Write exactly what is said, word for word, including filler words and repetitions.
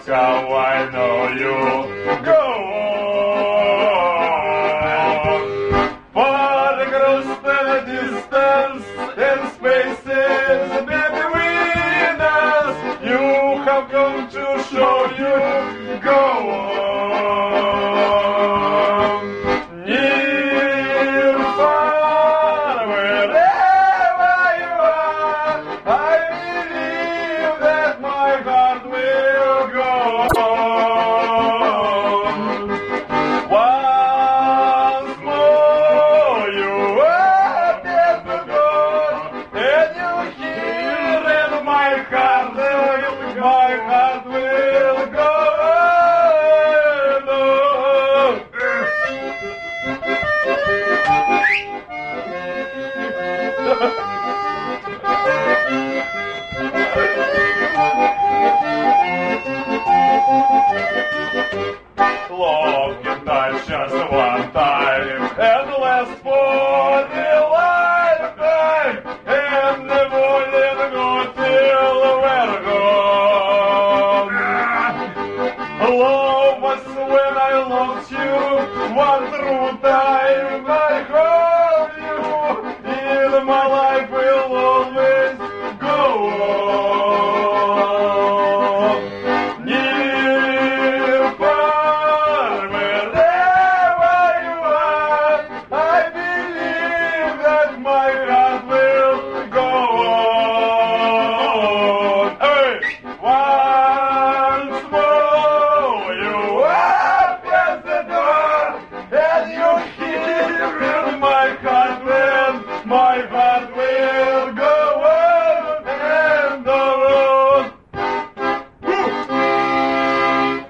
how I know you. Go on. Far across the distance and spaces between us, you have come to show you. Go on. Near, far, wherever you are, I believe that my heart will go on. Once more you appear to God, and you hear and my heart will, my heart will go on. Love can touch just one time and last for the lifetime, and never let go till we're gone. Love was when I loved you, one true time I hold you, in my life will always go on. Near, far, wherever you are, I believe that my heart will go on. Hey! Once more you appear at the door, and you hear in my heart when my heart